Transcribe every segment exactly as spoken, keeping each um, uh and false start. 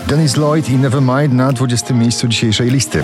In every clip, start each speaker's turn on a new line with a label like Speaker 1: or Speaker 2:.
Speaker 1: Dennis Lloyd i Nevermind na dwudziestym miejscu dzisiejszej listy.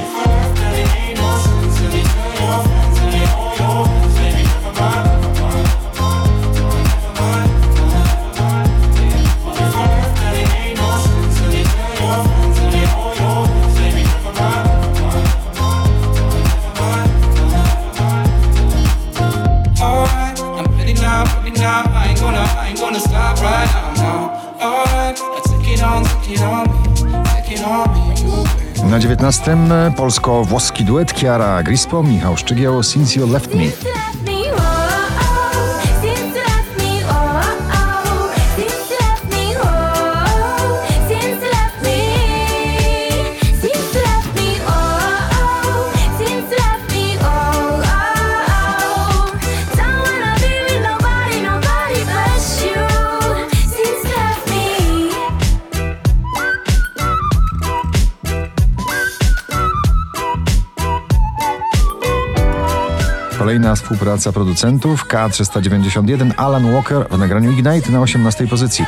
Speaker 1: Na dziewiętnastym polsko-włoski duet Chiara Grispo, Michał Szczygieł, Since You Left Me. Kolejna współpraca producentów K trzysta dziewięćdziesiąt jeden, Alan Walker w nagraniu Ignite na osiemnastej pozycji.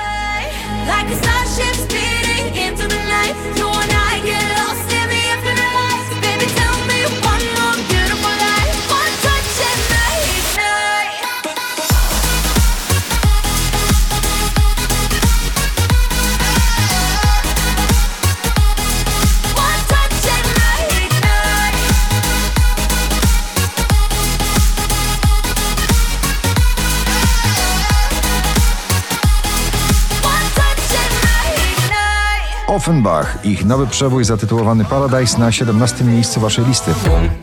Speaker 1: Offenbach, ich nowy przebój zatytułowany Paradise na siedemnastym miejscu waszej listy.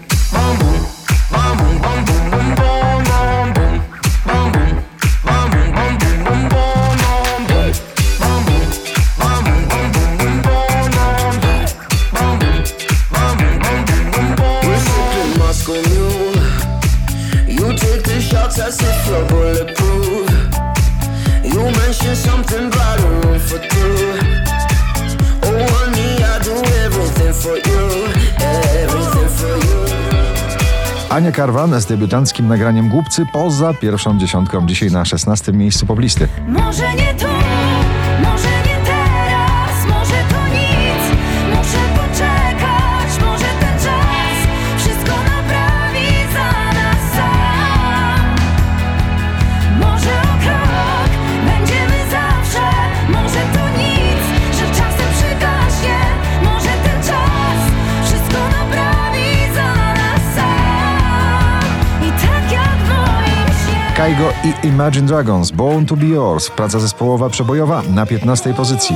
Speaker 1: Ania Karwan z debiutanckim nagraniem Głupcy poza pierwszą dziesiątką, dzisiaj na szesnastym miejscu poblisty.
Speaker 2: Może nie tu, może nie teraz, może to nic, muszę poczekać, może ten czas wszystko naprawi za nas sam. Może o krok będziemy zawsze, może to nic, że czasem przygaśnie, może ten czas wszystko naprawi za nas sam. I tak jak w moim śnie.
Speaker 1: Kygo i Imagine Dragons, Born to be Yours, praca zespołowa przebojowa na piętnastej pozycji.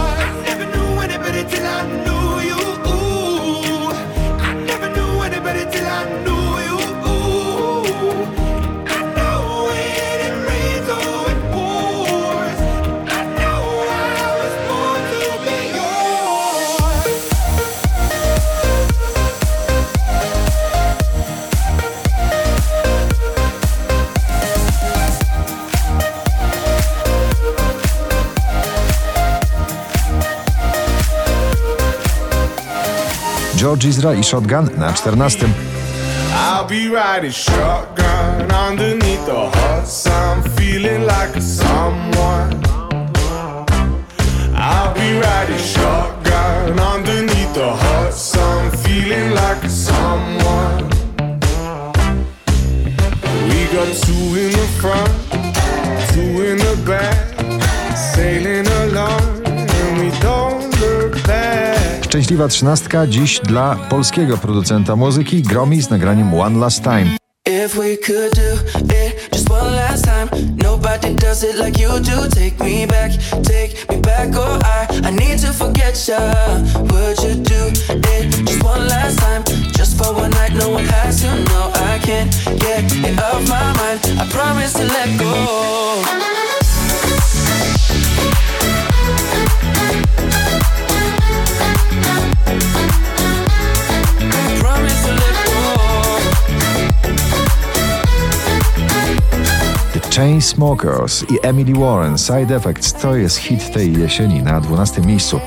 Speaker 1: George Ezra i Shotgun na czternastym.
Speaker 3: I'll be riding shotgun underneath the hot sun, feeling like a someone. I'll be riding shotgun underneath the hot sun, feeling like a someone. We got two in the front, two in the back, sailing along and we don't look back.
Speaker 1: Szczęśliwa trzynastka dziś dla polskiego producenta muzyki Gromi z nagraniem One Last Time.
Speaker 4: If we could do it just one last time, nobody does it like you do. Take me back, take me back, oh I, I need to forget ya. Would you do it just one last time, just for one night? No one has to know. I can't get it off my mind. I promise to let go.
Speaker 1: Chainsmokers i Emily Warren, Side Effects, to jest hit tej jesieni na dwunastym miejscu.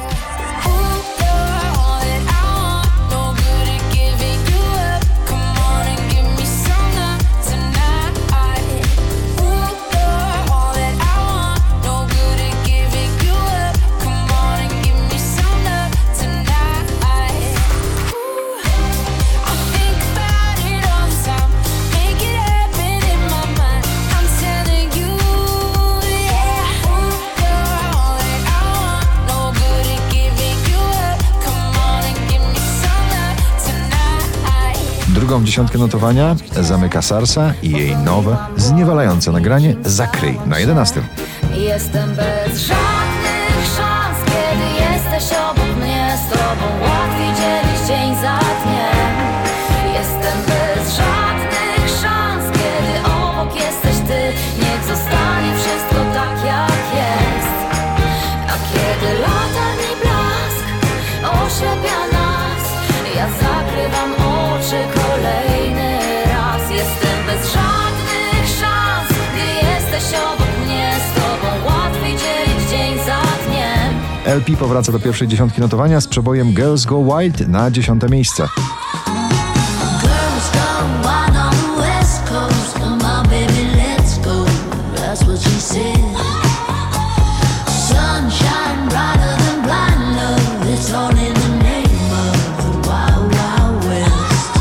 Speaker 1: Drugą dziesiątkę notowania zamyka Sarsa i jej nowe, zniewalające nagranie Zakryj na jedenastym.
Speaker 2: Jestem bez żadnych szans, kiedy jesteś obok mnie. Z tobą łatwiej dzielić dzień za dniem. Jestem bez żadnych szans, kiedy obok jesteś ty. Niech zostanie wszystko tak jak jest. A kiedy latarni blask oślepia nas, ja zakrywam oczy kolejny raz. Jestem bez żadnych szans, gdy jesteś obok mnie. Z tobą łatwiej dzielić dzień za dniem.
Speaker 1: L P powraca do pierwszej dziesiątki notowania z przebojem Girls Go Wild na dziesiąte miejsce.
Speaker 2: Girls gone wild on the west coast. Come on baby, let's go. That's what she said. Sunshine brighter than blind love. It's all in the name of the wild, wild west.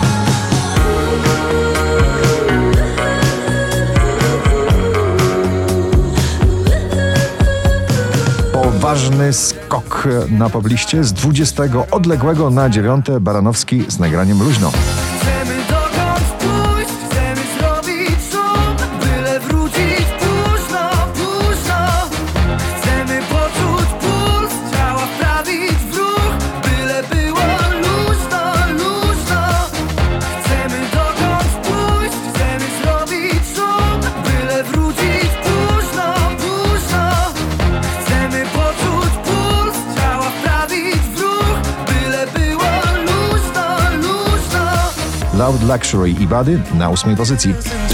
Speaker 1: Poważny skok na pobliście z dwudziestego odległego na dziewiąte. Baranowski z nagraniem Luźno.
Speaker 3: Chcemy dokąd pójść, chcemy zrobić szum, byle wrócić późno, późno. Chcemy poczuć puls, ciała wprawić w ruch, byle było luźno, luźno. Chcemy dokąd pójść, chcemy zrobić szum, byle wrócić późno, późno. Chcemy poczuć puls, ciała wprawić w ruch, byle było luźno, luźno.
Speaker 1: Loud Luxury i Body na ósmej pozycji.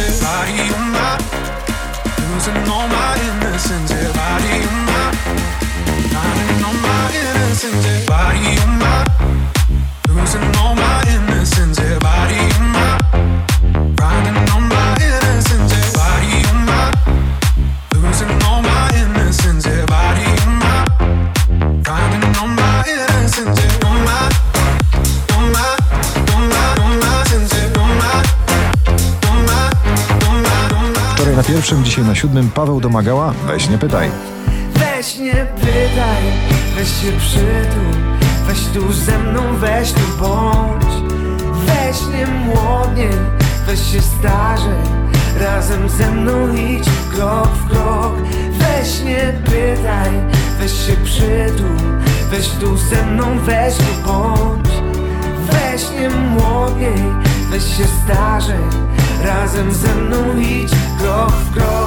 Speaker 1: Wczoraj na pierwszym, dzisiaj na siódmym Paweł Domagała, Weź nie pytaj.
Speaker 3: Weź nie pytaj, weź się przytul, weź tu ze mną, weź tu bądź. Weź nie młodnie, weź się starzej, razem ze mną idź krok w krok. Weź nie pytaj, weź się przytul, weź tu ze mną, weź tu bądź. Weź nie młodniej, weź się starzej, razem ze mną idź krok w krok.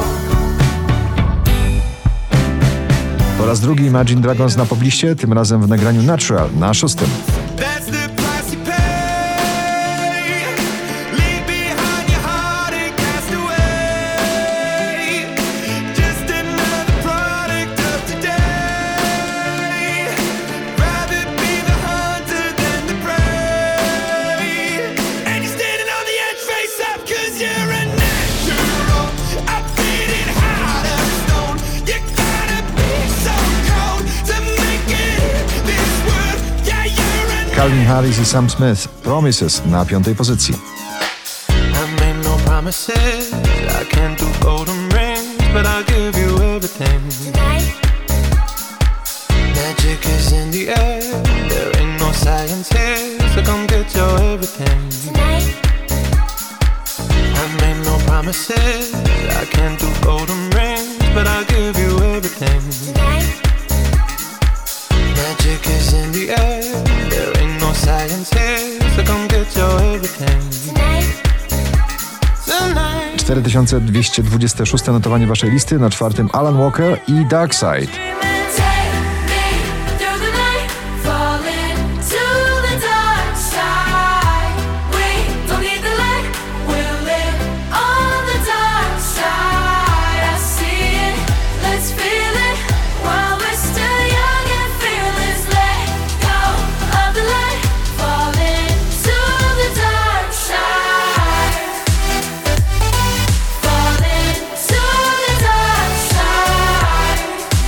Speaker 1: Po raz drugi Imagine Dragons na pobliście, tym razem w nagraniu Natural na szóstym.
Speaker 3: That's the price you pay. Leave behind your heart and cast away. Just another product of today. Rather be the hunter than the prey. And you're standing on the edge, face up, 'cause you're a natural. I beat it out of stone. You gotta be so cold to make it this world. Yeah, you're a
Speaker 1: Calvin Harris i Sam Smith, Promises na piątej pozycji.
Speaker 5: I made no promises, I can't do golden rings, but I'll give you everything. Magic is in the air, there ain't no science here, so come get your everything. I made no promises, I can't do golden rings, but I'll give you everything. Magic is in the air, there ain't no science here, so come get your everything. Tonight.
Speaker 1: cztery tysiące dwieście dwadzieścia sześć notowanie waszej listy, na czwartym Alan Walker i Dark Side.
Speaker 2: Take me through the night, fall into the dark side. We don't need the light, we'll live on the dark side. I see it, let's feel it, while we're still young and fearless. Let go of the light, fall into the dark side. Fall into the dark side.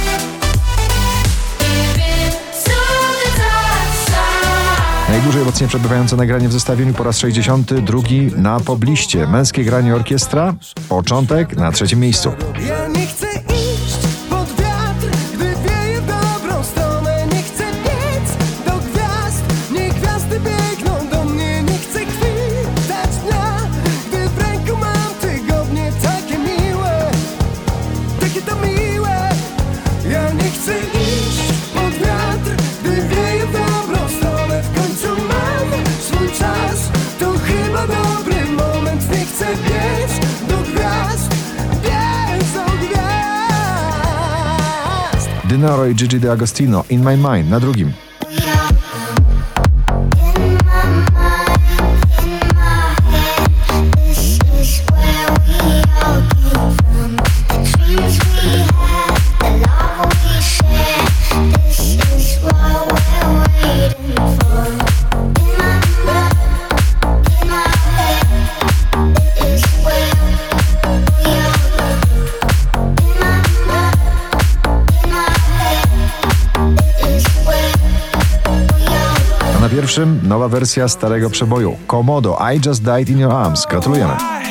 Speaker 2: Give it to the dark side.
Speaker 1: Najdłużej obecnie przebywające nagranie w zestawieniu po raz sześćdziesiąty drugi na pobliście. Męskie granie orkiestra, Początek na trzecim miejscu.
Speaker 3: Ja nie chcę iść pod wiatr, gdy wieje w dobrą stronę. Nie chcę biec do gwiazd, niech gwiazdy biegną do mnie. Nie chcę krwi
Speaker 1: Dinoro i Gigi D'Agostino, In My Mind na drugim. A na pierwszym nowa wersja starego przeboju Komodo, I Just Died in Your Arms. Gratulujemy.